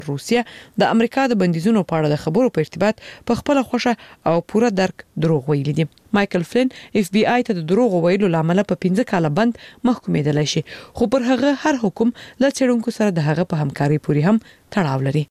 روسیا د امریکا د بندیزونو په اړه د خبرو په ارتباط په خپل خوښه او پوره درک دروغ ویلي دي. مایکل فلین اف بی آی ته د دروغ ویلو لامل په 15 کاله بند محکومېدل شي، خو پر هغه هر حکم له څېړونکو سره د هغه په همکاري پورې هم تړاو لري.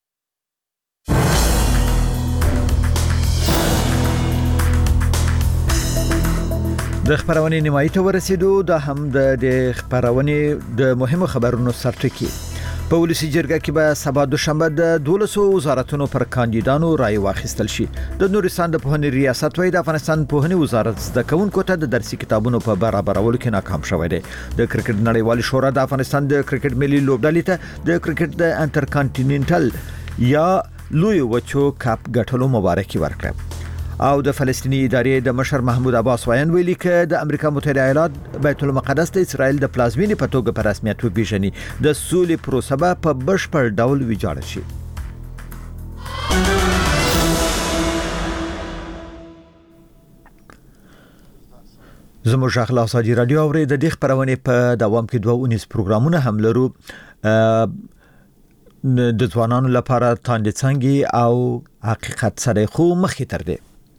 د خبرونې نیمایي ته ورسېدو. دا هم د خبرونې د مهمو خبرونو سرټکی. په ولسی جرګه کې به سبا دوشنبه د 1200 وزارتونو پر کاندیدانو رائے واخیستل شي. د نورستان د پوهنې ریاست وايي د افغانستان پوهنې وزارت زده کوونکو ته د درسي کتابونو په برابرولو کې ناکام شوی دی. د کرکټ نړیوال شورا د افغانستان د کرکټ ملي لوبډلې ته د کرکټ د انټرکانټیننټل یا لوی وچو کپ ګټلو مبارکي ورکړه. او د فلسطینی ادارې د مشر محمود عباس وایي ویلي ک د امریکا متحده ایالات بیت المقدس د اسرائیل د پلازمینې په توګه په رسمیت وپیژني. د سولې پروسه به په بشپړ ډول ویجاړه شي. زموږ اخلاق ساجي رادیو اوري د دې خبرونه په دوام کې 219 پروګرامونه هم لرو. د ځوانانو لپاره تاندې څنګه او حقیقت سره خو مخې تر دي.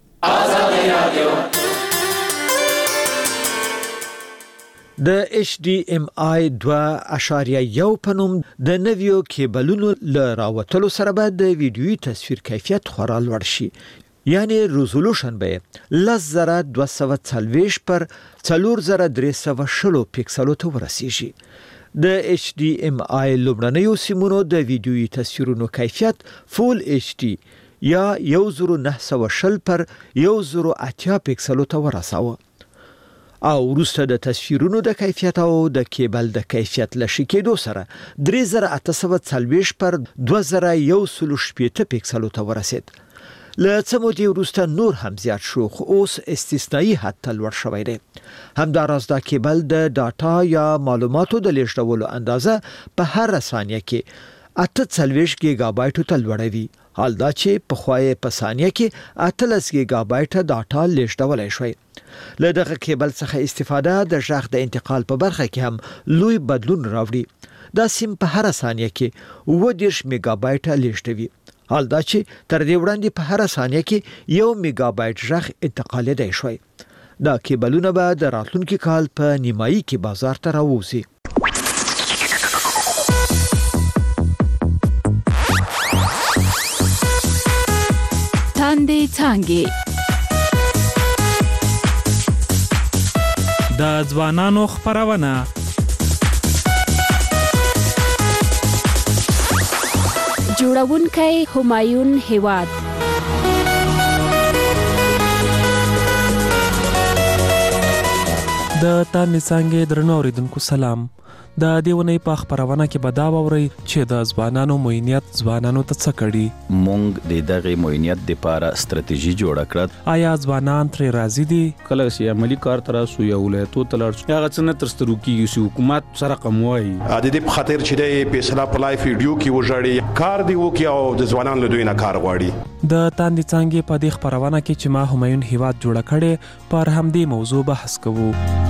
د HDMI 2.1 په نوم د نویو کیبلونو ل راوتلو سره به د ویډیویي تصویر کیفیت خورا لوړ شي. یعنی ریزولوشن به 10240 پر 4360 پکسلو ته ورسیږي. د HDMI لومړنیو سیمونو د ویډیویي تصویرونو کیفیت فول HD یا 1920 پر 1080 پکسلو ته ورساوه. او وروسته د تصویرونو د کیفیت او د کیبل د کیفیت لشي کېدو سره 3840 پر 2160 پکسلو ته ورسید. له څه مودې وروسته نور هم زیات شو، خو اوس استثنایی حد ته لوړ شوی دی. همداراز دا کیبل د ډاټا یا معلوماتو د لیږدولو اندازه په هر ثانیه کې 48 گیگا بایټو ته لوړوي. حال دا چې په خوای په ثانیه کې 18 گیگا بایټ ډاټا لیږدولای شوی. له دغه کیبل څخه استفاده د ژغ د انتقال په برخه کې هم لوی بدلون راوړي. دا سیم په هر ثانیه کې 20 میگا بایټ لیږدوي. حال دا چې تر دې وړاندې په هر ثانیه کې 1 میگا بایټ ژغ انتقالېدای شوی. دا کیبلونه به د راتلونکي کال په نیمایي کې بازار ته راوځي. تاندې څانګې د ځوانانو خبرونه جوړونکی همایون هیواد. د تاندې څانګې درنو اوریدونکو سلام. د دیونې په خبرونه کې به دا ووري چې د ځوانانو معینیت ځوانانو ته څه کړي. مونږ د دغه معینیت لپاره ستراتیژي جوړه کړه. آیا ځوانان تر راضي دي؟ کله چې عملی کار تر سو یو ولایتو تلر هغه څنګه ترسترو کیږي چې حکومت سره قموي د دې په خاطر چې د فیصله په لایف ویډیو کې وژړي کار دی وکي او د ځوانان له دوی نه کار غواړي. د تاندې څانګې په دې خبرونه کې چې ما همایون هیواد جوړ کړي پر همدې موضوع بحث کوو.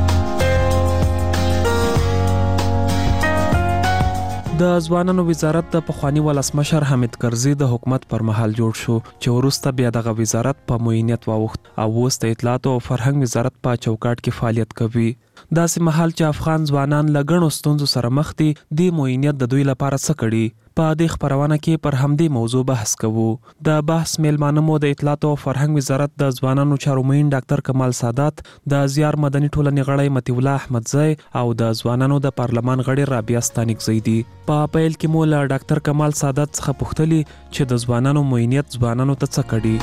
د ځوانانو وزارت د پخوانی ولسمشر حامد کرزي د حکومت پر مهال جوړ شو چې وروسته بیا دغه وزارت په معینیت واوښت او اوس د اطلاعات او فرهنګ وزارت په چوکاټ کې فعالیت کوي. داسې مهال چې افغان ځوانان له ګڼو ستونزو سره مخ دي، د معینیت د دوی لپاره څه کړي. په دې خبرونه کې پر همدې موضوع بحث کوو. د بحث میلمانه مو د اطلاعات او فرهنګ وزارت د ځوانانو چارو معین ډاکټر کمال سادات، د زیار مدني ټولنې غړی متي الله احمدزی او د ځوانانو د پارلمان غړي رابعه ستانکزی دي. په پیل کې مو له ډاکټر کمال سادات څخه پوښتلي چې د ځوانانو معینیت ځوانانو ته څه کړي.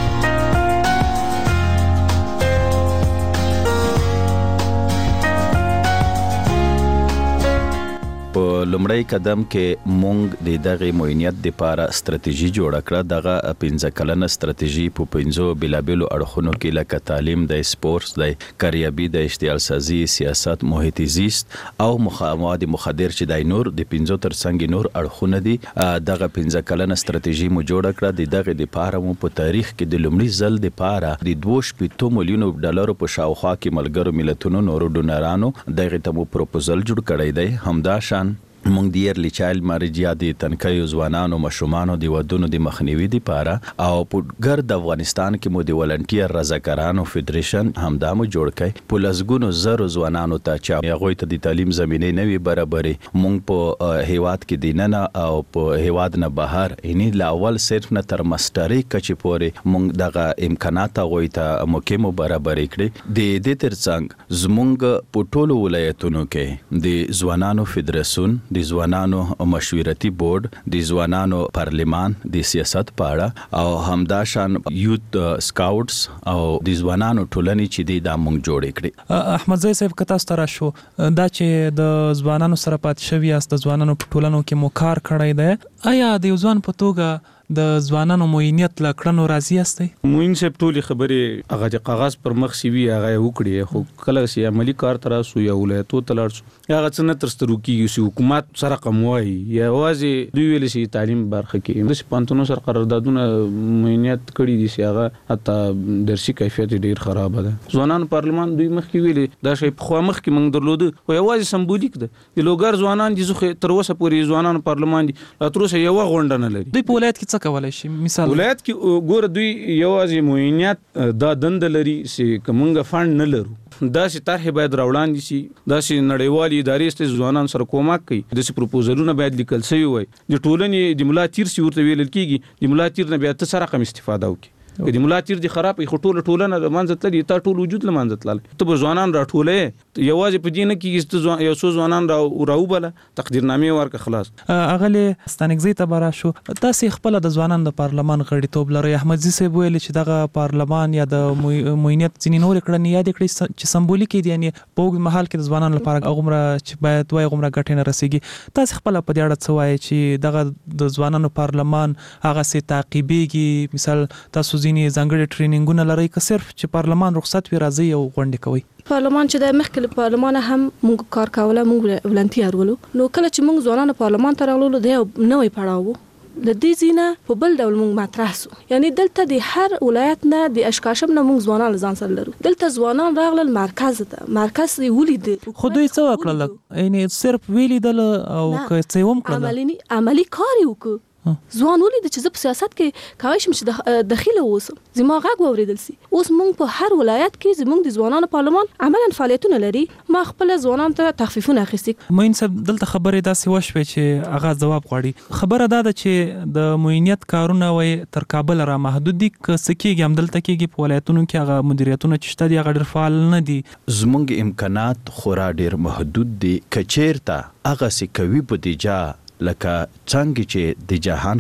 په لومړی قدم کې مونږ د دغه معینیت لپاره ستراتیژي جوړه کړه. دغه 15 کلنه ستراتیژي په 5 بلابلو اړخونو کې لکه تعلیم، د سپورتس، د کاریابي، د اشتعال سازي، سیاست، محیط زیست او مواد مخدر چې د نور د 15 ترڅنګ نور اړخونه دي. دغه 15 کلنه ستراتیژي مو جوړه کړه. د دغه لپاره مو په تاریخ کې د لومړي ځل لپاره د 2.2 میلیون ډالر په شاوخوا کې ملګرو ملتونو نورو ډونرانو دغه ته مو پروپوزل جوړ کړی دی. همدا شان مونږ د ایرلی چایلډ مریج یا د تنکیو ځوانانو مشرومانو د ودونو د مخنیوي لپاره او په ګرد افغانستان کې مو د ولنټیر رضاکارانو فدریشن همدامو جوړ کړي په لزګونو زرو ځوانانو ته چې هغه ته د تعلیم زمینه نه وي برابرې مونږ په هیواد کې دیننه او په هیواد نه بهر اني لا اول صرف نه تر ماستري کچې پورې مونږ دغه امکانات غوي ته موکمو برابرې کړي د دې ترڅنګ زمونږ په ټولو ولایتونو کې د ځوانانو فدریشن د ځوانانو مشورتي بورډ د ځوانانو پارلیمان د سیاست پاړه او همداشان یوت سکاوټس او د ځوانانو ټولنې چې د مونږ جوړ کړي. احمد زئی صاحب کتا ستاره شو دا چې د ځوانانو سره پات شوی است د ځوانانو په ټولنو کې مو کار کړی دی آیا د ځوان په توګه د ځوانانو موینیت لکړنو راضی استي؟ موین صاحب ټولې خبرې هغه د کاغذ پر مخ سی وی هغه وکړي خو کله چې عملی کار تر سو یا ولایتو تلل هغه څنګه ترسترو کیږي چې حکومت سره قموي یا وازي دوی ویل شي تعلیم برخه کې د پانتونو سره قراردادونه موینیت کړي دي چې هغه حتی درسي کیفیت ډیر خراب ده. ځوانان پارلمان دوی مخ کې ویل دا شی په خو مخ کې موږ درلود او یوازې سمبولیک ده د لوګر ځوانان دي زخه تر اوسه پورې ځوانان پارلمان دي لا تر اوسه یو غونډه نه لري. دوی په ولایت کې څه کولای شي؟ مثال ولایت کې ګور دوی یوازې موینیت دا دند لري چې کومه فند نه لرو دا چې طرح باید راوړاندې شي دا چې نړیوالي ادارې ست ځوانان سره کومک کوي د څه پروپوزلونه باید لیکل شوی وي د ټولنې د ملا تیر سی ورته ویل کیږي د ملا تیر نه بیا ته سره کوم استفاده وکړي د ملا تیر دي خراب خو ټولنه د منځ تل تا ټول وجود له منځ تل ته به ځوانان راټولې یوازې په دینه کې یو څو ځوانان راوبله تقدیرنامې ورک خلاص اغله ستانګزي ته برا شو تاسو خپل د ځوانان د پارلمان غړیتوب لري. احمد زئی صاحب ویل چې دغه پارلمان یا د موینیت ځینې نور کړنې یاد کړی چې سمبولیک دي یعنی په وګړي محل کې د ځوانانو لپاره غومره چې باید وای غومره غټینه رسیږي تاسو خپل په دې اړه څه وایي چې دغه د ځوانانو پارلمان هغه سي تعقیبيږي مثال تاسو ځینې ځانګړي ټریننګونه لري که صرف چې پارلمان رخصت وي راځي او غونډه کوي؟ پارلمان چې د مخکې پارلمان هم موږ کار کوله موږ ولنټیر ولو نو کله چې موږ ځوانانو پارلمان ته راغلو د نوې پړاو د دې زینه په بل ډول موږ مطرح سو یعنی دلته د هر ولایت نه د اشکاشم نه موږ ځوانان ځان سره لرو دلته ځوانان راغلل مرکز ته ولید خو دوی څه وکړل یعنی صرف ویلیدل او که څه هم کړل عملی کار وکړو ځوان ولید چې په سیاست کې کاوي شم چې داخله اوسم زما غږ اوریدل سي اوس موږ په هر ولایت کې زموږ د ځوانانو پارلمان عملاً فعالیتونه لري ما خپل ځوانان ته تخفیفونه اخیستي. مین صاحب دلته خبرې داسې وشوي چې هغه جواب غواړي خبره ده چې د موینیت کارونه وي تر کابل را محدود دي که سکیږي هم دلته کېږي په ولایتونو کې هغه مدیریتونه چې شته دي هغه ډیر فعال نه دي. زموږ امکانات خورا ډیر محدود دي کچیرته هغه سکوي بودیجه لکه څنګه چې د جهان